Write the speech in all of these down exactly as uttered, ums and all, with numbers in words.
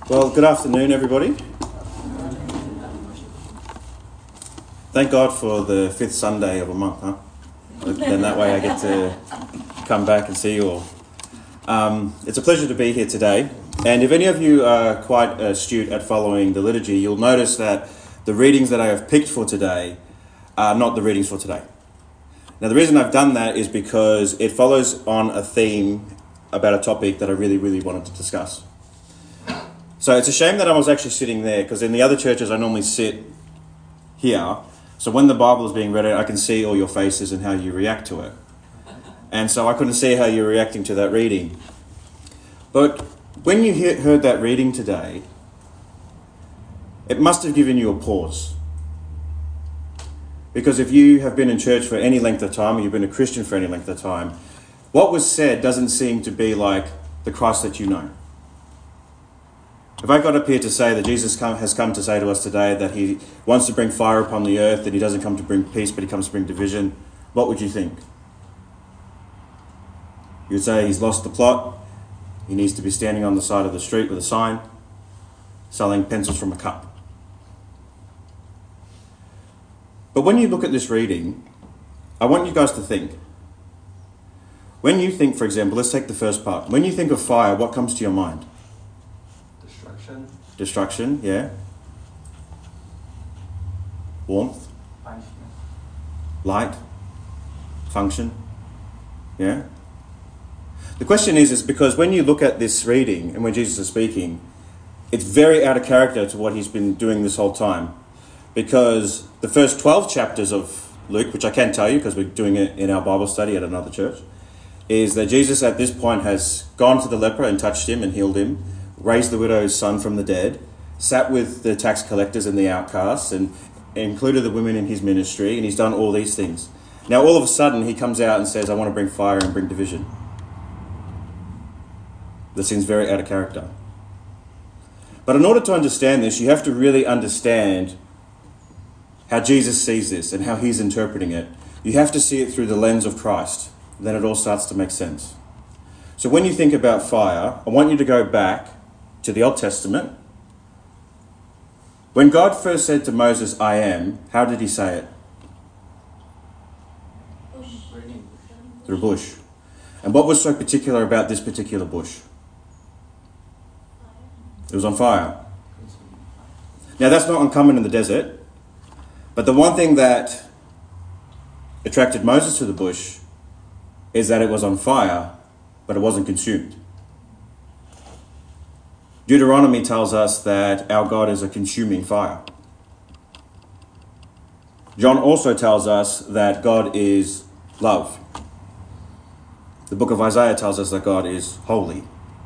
Well, good afternoon, everybody. Thank God for the fifth Sunday of a month, huh? Then that way I get to come back and see you all. Um, it's a pleasure to be here today. And if any of you are quite astute at following the liturgy, you'll notice that the readings that I have picked for today are not the readings for today. Now, the reason I've done that is because it follows on a theme about a topic that I really, really wanted to discuss. So it's a shame that I was actually sitting there, because in the other churches I normally sit here. So when the Bible is being read, I can see all your faces and how you react to it. And so I couldn't see how you're reacting to that reading. But when you hear, heard that reading today, it must have given you a pause. Because if you have been in church for any length of time, or you've been a Christian for any length of time, what was said doesn't seem to be like the Christ that you know. If I got up here to say that Jesus come, has come to say to us today that he wants to bring fire upon the earth, that he doesn't come to bring peace, but he comes to bring division, what would you think? You would say he's lost the plot. He needs to be standing on the side of the street with a sign, selling pencils from a cup. But when you look at this reading, I want you guys to think. When you think, for example, let's take the first part. When you think of fire, what comes to your mind? Destruction. Destruction, yeah. Warmth. Punishment. Light. Function. Yeah. The question is, is because when you look at this reading and when Jesus is speaking, it's very out of character to what he's been doing this whole time. Because the first twelve chapters of Luke, which I can tell you because we're doing it in our Bible study at another church, is that Jesus at this point has gone to the leper and touched him and healed him, raised the widow's son from the dead, sat with the tax collectors and the outcasts, and included the women in his ministry, and he's done all these things. Now all of a sudden he comes out and says, I want to bring fire and bring division. That seems very out of character. But in order to understand this, you have to really understand how Jesus sees this and how he's interpreting it. You have to see it through the lens of Christ. Then it all starts to make sense. So when you think about fire, I want you to go back to the Old Testament. When God first said to Moses, I am, how did he say it? Bush. Through a bush. And what was so particular about this particular bush? It was on fire. Now that's not uncommon in the desert. But the one thing that attracted Moses to the bush is that it was on fire, but it wasn't consumed. Deuteronomy tells us that our God is a consuming fire. John also tells us that God is love. The book of Isaiah tells us that God is holy.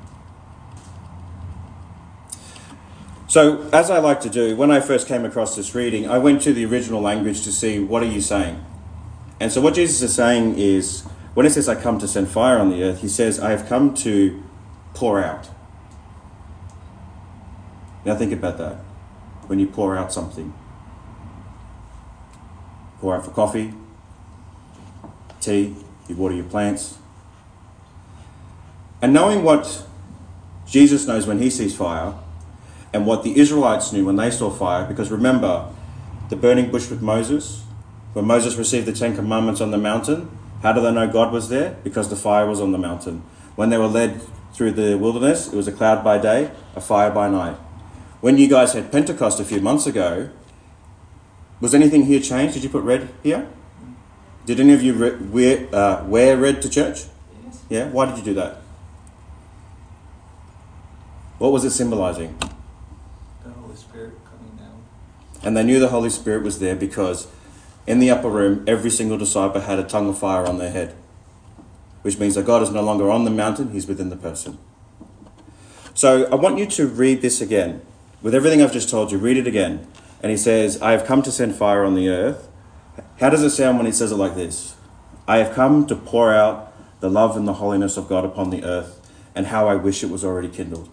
So, as I like to do, when I first came across this reading, I went to the original language to see, what are you saying? And so what Jesus is saying is, when he says, I come to send fire on the earth, he says, I have come to pour out. Now think about that. When you pour out something. Pour out for coffee, tea, you water your plants. And knowing what Jesus knows when he sees fire, and what the Israelites knew when they saw fire, because remember, the burning bush with Moses, when Moses received the Ten Commandments on the mountain, how do they know God was there? Because the fire was on the mountain. When they were led through the wilderness, it was a cloud by day, a fire by night. When you guys had Pentecost a few months ago, was anything here changed? Did you put red here? Did any of you re- wear, uh, wear red to church? Yes. Yeah? Why did you do that? What was it symbolizing? The Holy Spirit coming down. And they knew the Holy Spirit was there because in the upper room, every single disciple had a tongue of fire on their head, which means that God is no longer on the mountain, he's within the person. So I want you to read this again. With everything I've just told you, read it again. And he says, I have come to send fire on the earth. How does it sound when he says it like this? I have come to pour out the love and the holiness of God upon the earth, and how I wish it was already kindled.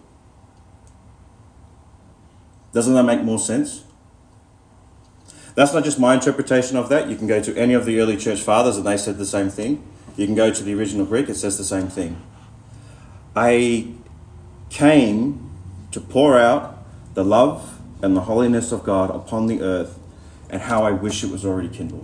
Doesn't that make more sense? That's not just my interpretation of that. You can go to any of the early church fathers and they said the same thing. You can go to the original Greek, it says the same thing. I came to pour out the love and the holiness of God upon the earth, and how I wish it was already kindled.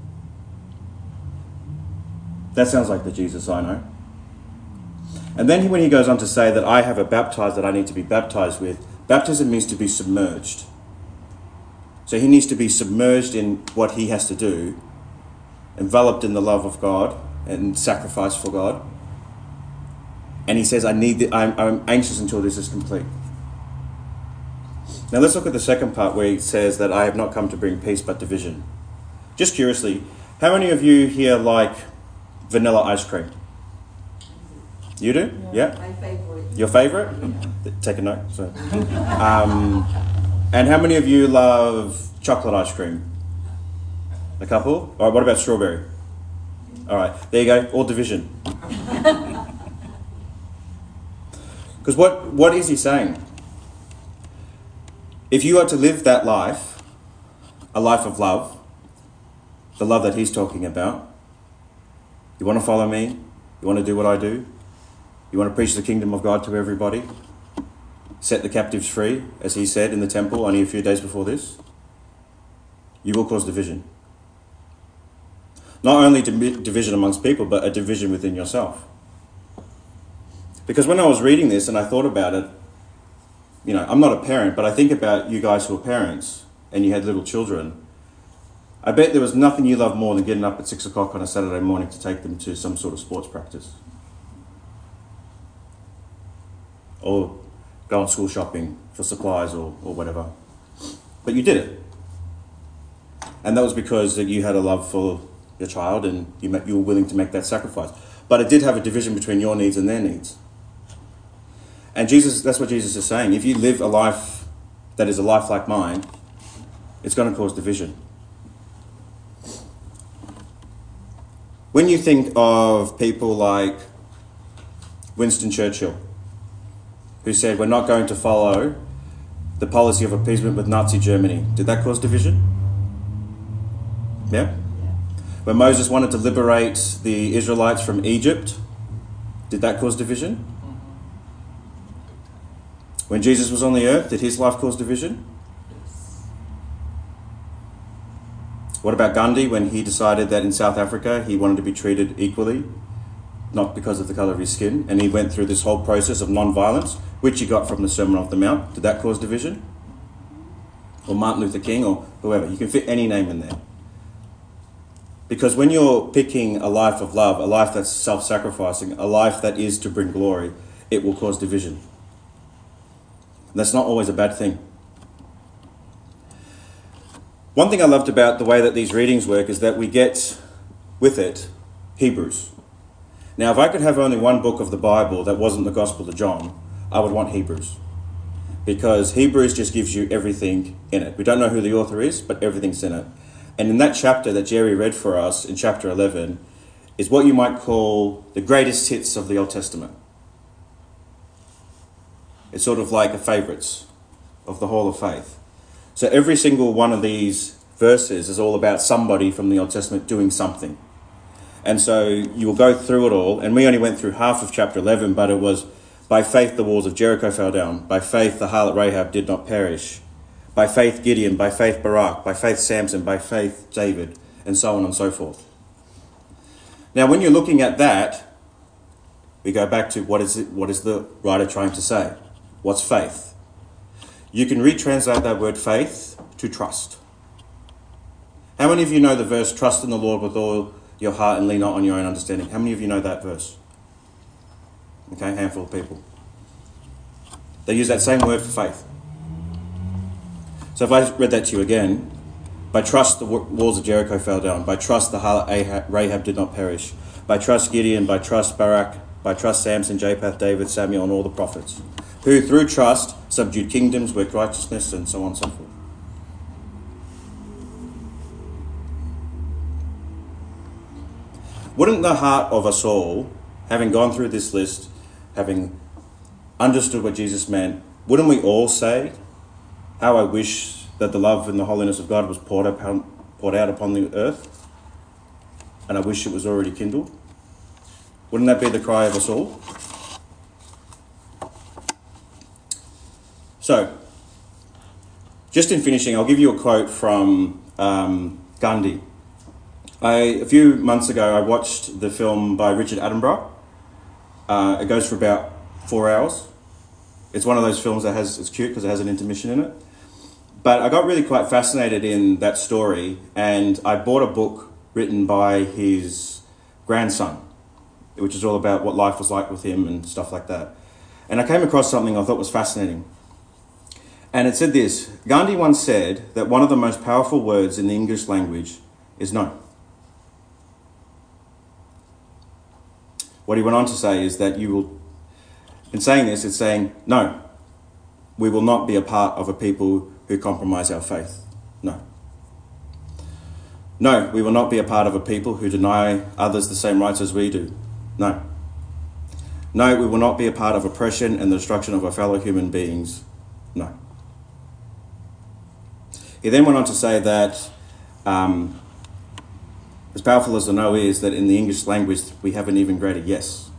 That sounds like the Jesus I know. And then when he goes on to say that I have a baptize that I need to be baptized with, baptism means to be submerged. So he needs to be submerged in what he has to do, enveloped in the love of God and sacrifice for God. And he says, I need the, I'm, I'm anxious until this is complete. Now let's look at the second part where he says that I have not come to bring peace but division. Just curiously, how many of you here like vanilla ice cream? You do? Yeah? My favorite. Your favourite? Take a note. So. Um, and how many of you love chocolate ice cream? A couple? All right, what about strawberry? All right, there you go, all division. Because what, what is he saying? If you are to live that life, a life of love, the love that he's talking about, you want to follow me, you want to do what I do, you want to preach the kingdom of God to everybody, set the captives free, as he said in the temple only a few days before this, you will cause division. Not only division amongst people, but a division within yourself. Because when I was reading this and I thought about it, you know, I'm not a parent, but I think about you guys who are parents and you had little children. I bet there was nothing you love more than getting up at six o'clock on a Saturday morning to take them to some sort of sports practice. Or go on school shopping for supplies or, or whatever. But you did it. And that was because you had a love for your child and you, you were willing to make that sacrifice. But it did have a division between your needs and their needs. And Jesus, that's what Jesus is saying. If you live a life that is a life like mine, it's going to cause division. When you think of people like Winston Churchill, who said, we're not going to follow the policy of appeasement with Nazi Germany, did that cause division? Yeah? When Moses wanted to liberate the Israelites from Egypt, did that cause division? When Jesus was on the earth, did his life cause division? What about Gandhi when he decided that in South Africa he wanted to be treated equally, not because of the colour of his skin, and he went through this whole process of non-violence, which he got from the Sermon on the Mount? Did that cause division? Or Martin Luther King or whoever? You can fit any name in there. Because when you're picking a life of love, a life that's self-sacrificing, a life that is to bring glory, it will cause division. That's not always a bad thing. One thing I loved about the way that these readings work is that we get with it Hebrews. Now, if I could have only one book of the Bible that wasn't the Gospel of John, I would want Hebrews. Because Hebrews just gives you everything in it. We don't know who the author is, but everything's in it. And in that chapter that Jerry read for us, in chapter eleven, is what you might call the greatest hits of the Old Testament. It's sort of like a favourites of the Hall of Faith. So every single one of these verses is all about somebody from the Old Testament doing something. And so you will go through it all, and we only went through half of chapter eleven, but it was, by faith the walls of Jericho fell down, by faith the harlot Rahab did not perish, by faith Gideon, by faith Barak, by faith Samson, by faith David, and so on and so forth. Now when you're looking at that, we go back to what is it, what is the writer trying to say? What's faith? You can retranslate that word faith to trust. How many of you know the verse, trust in the Lord with all your heart and lean not on your own understanding? How many of you know that verse? Okay, a handful of people. They use that same word for faith. So if I read that to you again, by trust the walls of Jericho fell down, by trust the harlot Rahab did not perish, by trust Gideon, by trust Barak, by trust Samson, Japheth, David, Samuel, and all the prophets, who through trust subdued kingdoms, worked righteousness, and so on and so forth. Wouldn't the heart of us all, having gone through this list, having understood what Jesus meant, wouldn't we all say, how I wish that the love and the holiness of God was poured, upon, poured out upon the earth, and I wish it was already kindled? Wouldn't that be the cry of us all? So, just in finishing, I'll give you a quote from um, Gandhi. I, a few months ago, I watched the film by Richard Attenborough. Uh, it goes for about four hours. It's one of those films that has, it's cute because it has an intermission in it. But I got really quite fascinated in that story, and I bought a book written by his grandson, which is all about what life was like with him and stuff like that. And I came across something I thought was fascinating. And it said this: Gandhi once said that one of the most powerful words in the English language is no. What he went on to say is that you will, in saying this, it's saying, no, we will not be a part of a people who compromise our faith. No. No, we will not be a part of a people who deny others the same rights as we do. No. No, we will not be a part of oppression and the destruction of our fellow human beings. No. He then went on to say that um, as powerful as the no is, that in the English language we have an even greater yes.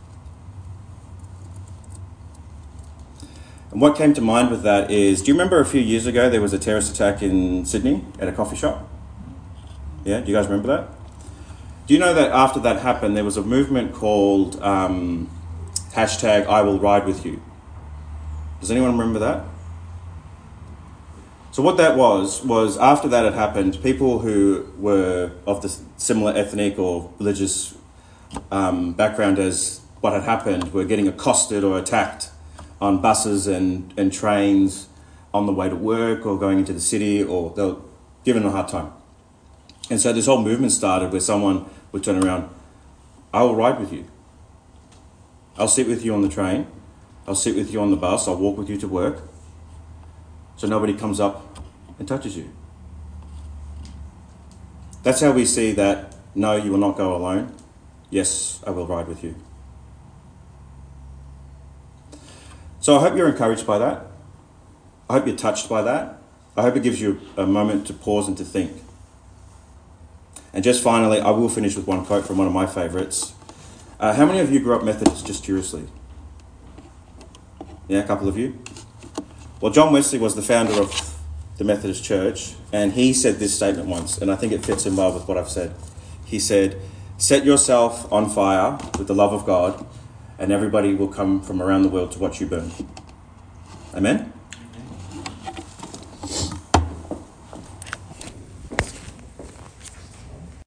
And what came to mind with that is, do you remember a few years ago there was a terrorist attack in Sydney at a coffee shop? Yeah, do you guys remember that? Do you know that after that happened there was a movement called um, hashtag I will ride with you? Does anyone remember that? So what that was, was after that had happened, people who were of the similar ethnic or religious um, background as what had happened were getting accosted or attacked on buses and, and trains on the way to work or going into the city, or they were given a hard time. And so this whole movement started where someone would turn around, I will ride with you. I'll sit with you on the train. I'll sit with you on the bus. I'll walk with you to work. So nobody comes up and touches you. That's how we see that, no, you will not go alone. Yes, I will ride with you. So I hope you're encouraged by that. I hope you're touched by that. I hope it gives you a moment to pause and to think. And just finally, I will finish with one quote from one of my favourites. Uh, how many of you grew up Methodist, just curiously? Yeah, a couple of you. Well, John Wesley was the founder of the Methodist Church, and he said this statement once, and I think it fits in well with what I've said. He said, set yourself on fire with the love of God, and everybody will come from around the world to watch you burn. Amen?